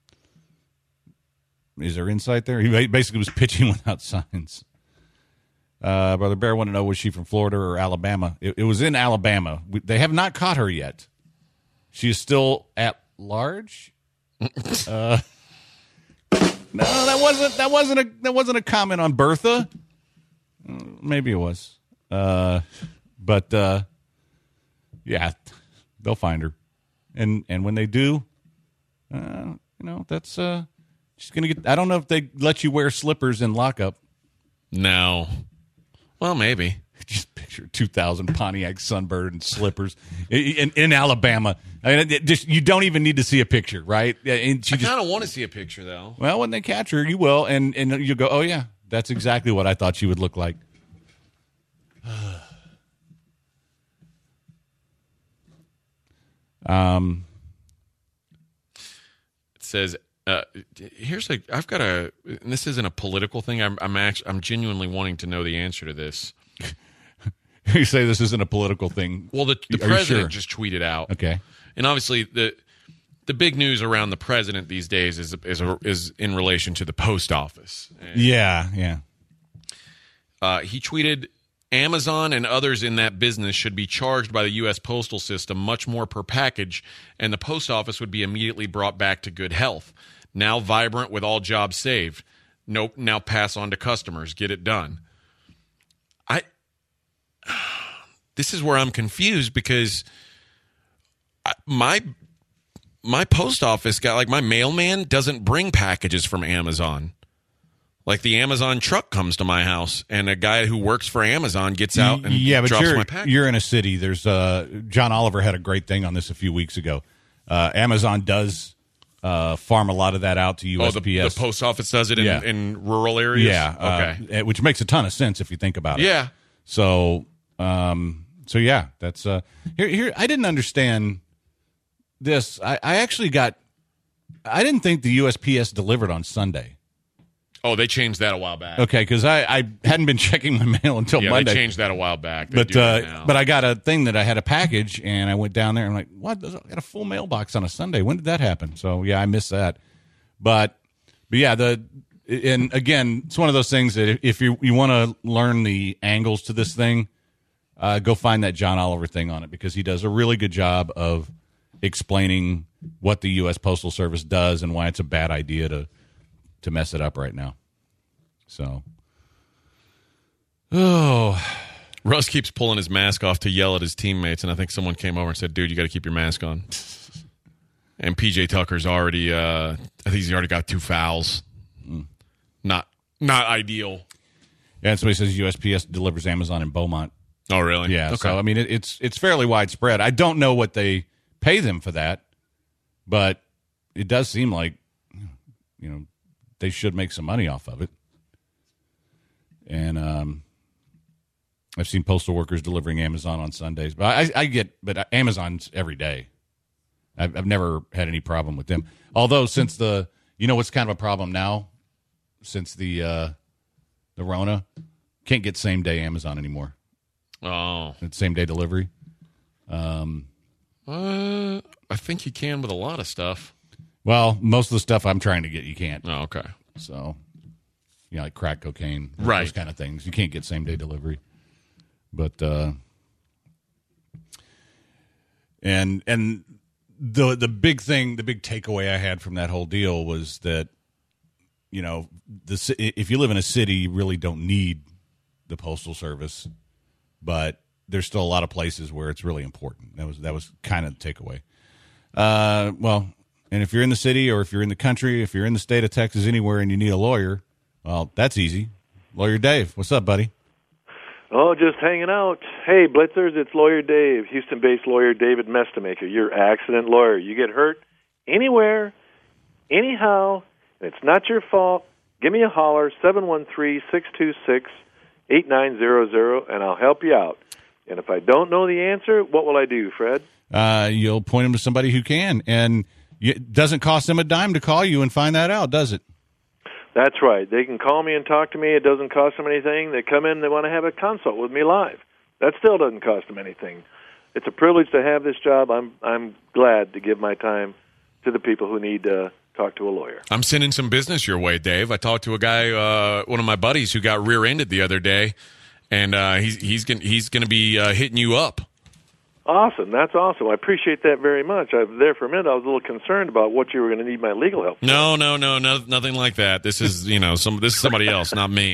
is there insight there? He basically was pitching without signs. Uh, Brother Bear wanted to know, was she from Florida or Alabama? It, it was in Alabama. We, they have not caught her yet. She is still at large. uh, no, that wasn't that wasn't a that wasn't a comment on Bertha. Uh, maybe it was, uh, but uh, yeah, they'll find her, and and when they do, uh, you know, that's uh, she's gonna get. I don't know if they let you wear slippers in lockup. No. Well, maybe. Just picture two thousand Pontiac Sunbird and slippers in, in Alabama. I mean, it just, you don't even need to see a picture, right? And she I just, kind of want to see a picture, though. well, when they catch her, you will, and and you go, oh yeah, that's exactly what I thought she would look like. um, It says, uh, here's a, I've got a, and this isn't a political thing. I'm, I'm actually, I'm genuinely wanting to know the answer to this. you say this isn't a political thing. Well, the, the Are you president sure? just tweeted out. Okay. And obviously, the the big news around the president these days is is a, is in relation to the post office. And, Yeah, yeah. uh, he tweeted, Amazon and others in that business should be charged by the U S postal system much more per package, and the post office would be immediately brought back to good health. Now vibrant with all jobs saved. Nope. Now pass on to customers. Get it done. I. This is where I'm confused because I, my my post office got like my mailman doesn't bring packages from Amazon. Like the Amazon truck comes to my house, and a guy who works for Amazon gets out and yeah, but drops you're my package. you're in a city. There's uh, John Oliver had a great thing on this a few weeks ago. Uh, Amazon does uh, farm a lot of that out to U Oh, S the, P S. the post office does it in, Yeah. in rural areas? Yeah. Okay. Uh, which makes a ton of sense if you think about it. Yeah. So, um, so yeah, that's uh, here. Here, I didn't understand this. I, I actually got. I didn't think the U S P S delivered on Sunday. Oh, they changed that a while back. Okay, because I, I hadn't been checking my mail until Yeah, Monday. they changed that a while back. They But do that uh, now. but I got a thing that I had a package, and I went down there. and I'm like, what? I got a full mailbox on a Sunday. When did that happen? So yeah, I missed that. But but yeah, the and again, it's one of those things that if you you want to learn the angles to this thing, uh, go find that John Oliver thing on it, because he does a really good job of explaining what the U S Postal Service does and why it's a bad idea to to mess it up right now. So, oh. Russ keeps pulling his mask off to yell at his teammates, and I think someone came over and said, dude, you got to keep your mask on. And P J Tucker's already, uh, I think he's already got two fouls. Mm. Not not ideal. Yeah, and somebody says U S P S delivers Amazon in Beaumont. Oh, really? Yeah, Okay. so, I mean, it, it's it's fairly widespread. I don't know what they pay them for that, but it does seem like, you know, they should make some money off of it. And um, I've seen postal workers delivering Amazon on Sundays. But I, I get, but Amazon's every day. I've, I've never had any problem with them. Although since the, you know what's kind of a problem now? Since the uh, the Rona, can't get same day Amazon anymore. Oh. It's same day delivery. Um, Uh, I think you can with a lot of stuff. well, most of the stuff I'm trying to get, you can't. Oh, okay. So, you know, like crack cocaine, Right. those kind of things. You can't get same day delivery. But uh, and and the the big thing, the big takeaway I had from that whole deal was that, you know, the ci- if you live in a city, you really don't need the postal service, but there's still a lot of places where it's really important. That was that was kind of the takeaway. Uh, well, and if you're in the city or if you're in the country, if you're in the state of Texas anywhere and you need a lawyer, well, that's easy. Lawyer Dave, what's up, buddy? Oh, just hanging out. Hey, Blitzers, it's Lawyer Dave, Houston-based lawyer David Mestamaker, your accident lawyer. You get hurt anywhere, anyhow, and it's not your fault. Give me a holler, seven one three, six two six, eight nine zero zero, and I'll help you out. And if I don't know the answer, what will I do, Fred? Uh, you'll point them to somebody who can, and it doesn't cost them a dime to call you and find that out, does it? That's right. They can call me and talk to me. It doesn't cost them anything. They come in, they want to have a consult with me live. That still doesn't cost them anything. It's a privilege to have this job. I'm I'm glad to give my time to the people who need to talk to a lawyer. I'm sending some business your way, Dave. I talked to a guy, uh, one of my buddies, who got rear-ended the other day, and uh, he's he's gonna he's gonna be uh, hitting you up. Awesome. That's awesome. I appreciate that very much. I, there for a minute, I was a little concerned about what you were going to need my legal help for. No, no, no, no, nothing like that. This is, you know, some this is somebody else, not me.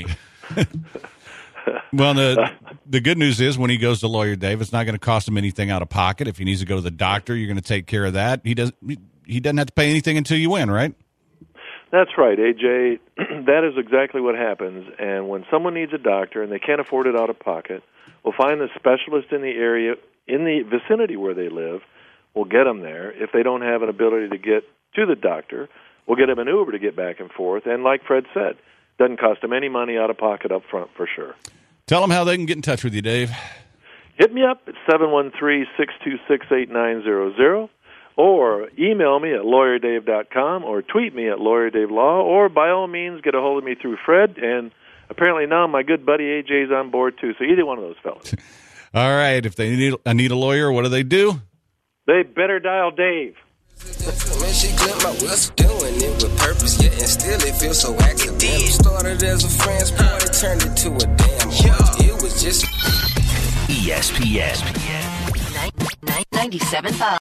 Well, the the good news is when he goes to Lawyer Dave, it's not going to cost him anything out of pocket. If he needs to go to the doctor, you're going to take care of that. He does. He doesn't have to pay anything until you win, right? That's right, A J. That is exactly what happens. And when someone needs a doctor and they can't afford it out of pocket, we'll find the specialist in the area, in the vicinity where they live. We'll get them there. If they don't have an ability to get to the doctor, we'll get them an Uber to get back and forth. And like Fred said, doesn't cost them any money out of pocket up front for sure. Tell them how they can get in touch with you, Dave. Hit me up at seven one three, six two six, eight nine zero zero, or email me at lawyer dave dot com, or tweet me at lawyer dave law, or by all means get a hold of me through Fred, and apparently now my good buddy A J's on board too, so either one of those fellas. All right, if they need, I need a lawyer, what do they do? They better dial Dave. When she clipped my whistle, doing it with purpose, yeah, and still it feels so accidental. Started as a friend's party, turned it to a damn party. It was just E S P N ninety-seven point five